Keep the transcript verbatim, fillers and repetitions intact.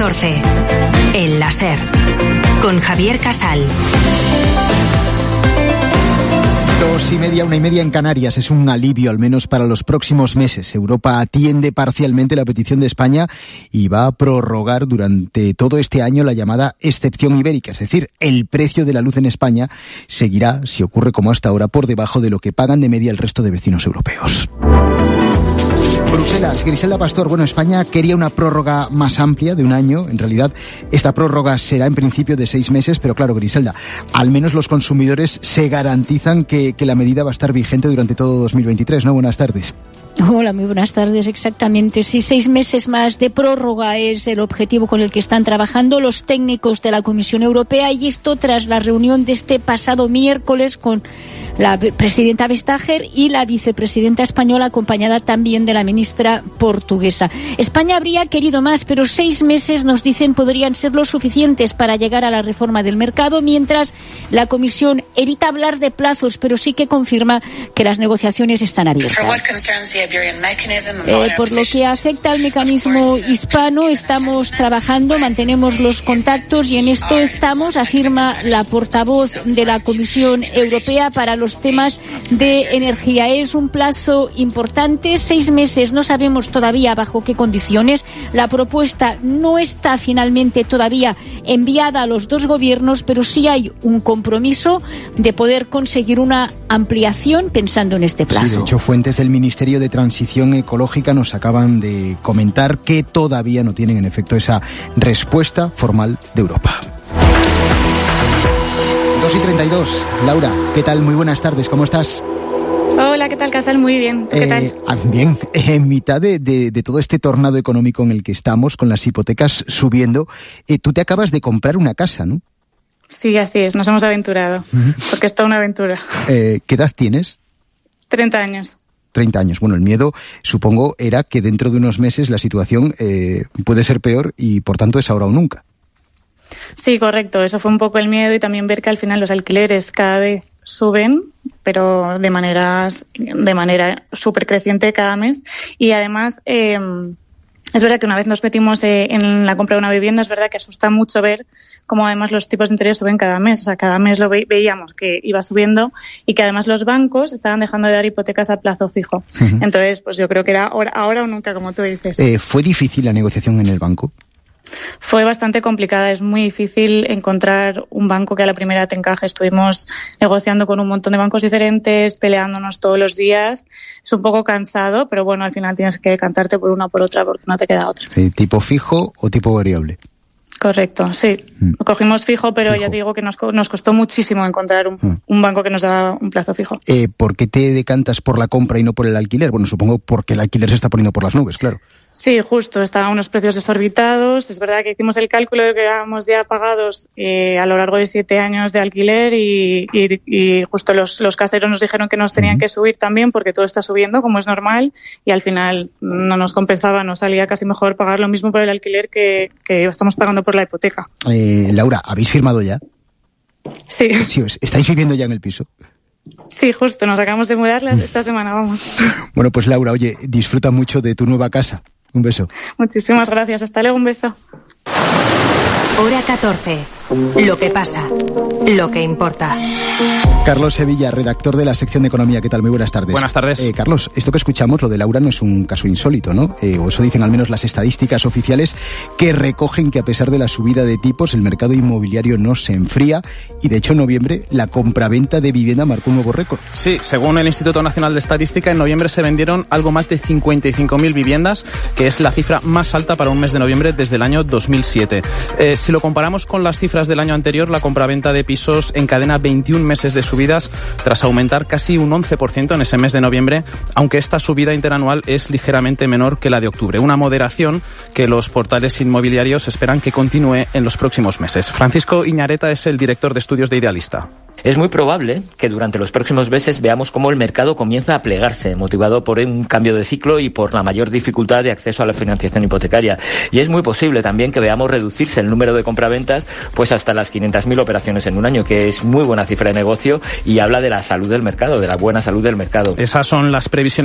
catorce. El láser. Con Javier Casal. Dos y media, una y media en Canarias. Es un alivio, al menos para los próximos meses. Europa atiende parcialmente la petición de España y va a prorrogar durante todo este año la llamada excepción ibérica. Es decir, el precio de la luz en España seguirá, si ocurre como hasta ahora, por debajo de lo que pagan de media el resto de vecinos europeos. Bruselas, Griselda Pastor. Bueno, España quería una prórroga más amplia de un año. En realidad, esta prórroga será en principio de seis meses, pero claro, Griselda, al menos los consumidores se garantizan que, que la medida va a estar vigente durante todo dos mil veintitrés, ¿no? Buenas tardes. Hola, muy buenas tardes. Exactamente, sí, seis meses más de prórroga es el objetivo con el que están trabajando los técnicos de la Comisión Europea, y esto tras la reunión de este pasado miércoles con la presidenta Vestager y la vicepresidenta española, acompañada también de la ministra portuguesa. España habría querido más, pero seis meses, nos dicen, podrían ser lo suficientes para llegar a la reforma del mercado, mientras la Comisión evita hablar de plazos, pero sí que confirma que las negociaciones están abiertas. Eh, por lo que afecta al mecanismo hispano, estamos trabajando, mantenemos los contactos y en esto estamos, afirma la portavoz de la Comisión Europea para los temas de energía. Es un plazo importante, seis meses, no sabemos todavía bajo qué condiciones. La propuesta no está finalmente todavía enviada a los dos gobiernos, pero sí hay un compromiso de poder conseguir una ampliación pensando en este plazo. Sí, de hecho, fuentes del Ministerio de Transición Ecológica nos acaban de comentar que todavía no tienen en efecto esa respuesta formal de Europa. dos y treinta y dos. Laura, ¿qué tal? Muy buenas tardes, ¿cómo estás? Hola, ¿qué tal, Casal? Muy bien. ¿Tú qué eh, tal? Bien, en mitad de, de, de todo este tornado económico en el que estamos, con las hipotecas subiendo, eh, tú te acabas de comprar una casa, ¿no? Sí, así es, nos hemos aventurado, uh-huh. porque es toda una aventura. Eh, ¿Qué edad tienes? treinta años. treinta años. Bueno, el miedo, supongo, era que dentro de unos meses la situación eh, puede ser peor y, por tanto, es ahora o nunca. Sí, correcto. Eso fue un poco el miedo, y también ver que al final los alquileres cada vez suben, pero de maneras, de manera súper creciente cada mes. Y además, eh, es verdad que una vez nos metimos eh, en la compra de una vivienda, es verdad que asusta mucho ver cómo además los tipos de interés suben cada mes. O sea, cada mes lo ve- veíamos que iba subiendo, y que además los bancos estaban dejando de dar hipotecas a plazo fijo. Uh-huh. Entonces, pues yo creo que era ahora, ahora o nunca, como tú dices. Eh, ¿Fue difícil la negociación en el banco? Fue bastante complicada, es muy difícil encontrar un banco que a la primera te encaje. Estuvimos negociando con un montón de bancos diferentes, peleándonos todos los días. Es un poco cansado, pero bueno, al final tienes que decantarte por una o por otra porque no te queda otra. Sí, ¿tipo fijo o tipo variable? Correcto, sí. Mm. Lo cogimos fijo, pero fijo. Ya te digo que nos, nos costó muchísimo encontrar un, mm. un banco que nos daba un plazo fijo. Eh, ¿Por qué te decantas por la compra y no por el alquiler? Bueno, supongo porque el alquiler se está poniendo por las nubes, claro. Sí, justo, estaban unos precios desorbitados. Es verdad que hicimos el cálculo de que éramos ya pagados eh, a lo largo de siete años de alquiler y, y, y justo los, los caseros nos dijeron que nos tenían uh-huh. que subir también porque todo está subiendo, como es normal, y al final no nos compensaba, nos salía casi mejor pagar lo mismo por el alquiler que, que estamos pagando por la hipoteca. Eh, Laura, ¿habéis firmado ya? Sí. Sí, ¿estáis viviendo ya en el piso? Sí, justo, nos acabamos de mudar esta semana, vamos. Bueno, pues Laura, oye, disfruta mucho de tu nueva casa. Un beso. Muchísimas gracias. Hasta luego. Un beso. Hora catorce. Lo que pasa. Lo que importa. Carlos Sevilla, redactor de la sección de Economía. ¿Qué tal? Muy buenas tardes. Buenas tardes. Eh, Carlos, esto que escuchamos, lo de Laura, no es un caso insólito, ¿no? Eh, o eso dicen al menos las estadísticas oficiales, que recogen que a pesar de la subida de tipos, el mercado inmobiliario no se enfría, y de hecho en noviembre la compraventa de vivienda marcó un nuevo récord. Sí, según el Instituto Nacional de Estadística, en noviembre se vendieron algo más de cincuenta y cinco mil viviendas, que es la cifra más alta para un mes de noviembre desde el año dos mil siete. Eh, si lo comparamos con las cifras del año anterior, la compraventa de pisos encadena veintiún meses de subidas tras aumentar casi un once por ciento en ese mes de noviembre, aunque esta subida interanual es ligeramente menor que la de octubre. Una moderación que los portales inmobiliarios esperan que continúe en los próximos meses. Francisco Iñareta es el director de estudios de Idealista. Es muy probable que durante los próximos meses veamos cómo el mercado comienza a plegarse, motivado por un cambio de ciclo y por la mayor dificultad de acceso a la financiación hipotecaria. Y es muy posible también que veamos reducirse el número de compraventas pues hasta las quinientas mil operaciones en un año, que es muy buena cifra de negocio y habla de la salud del mercado, de la buena salud del mercado. Esas son las previsiones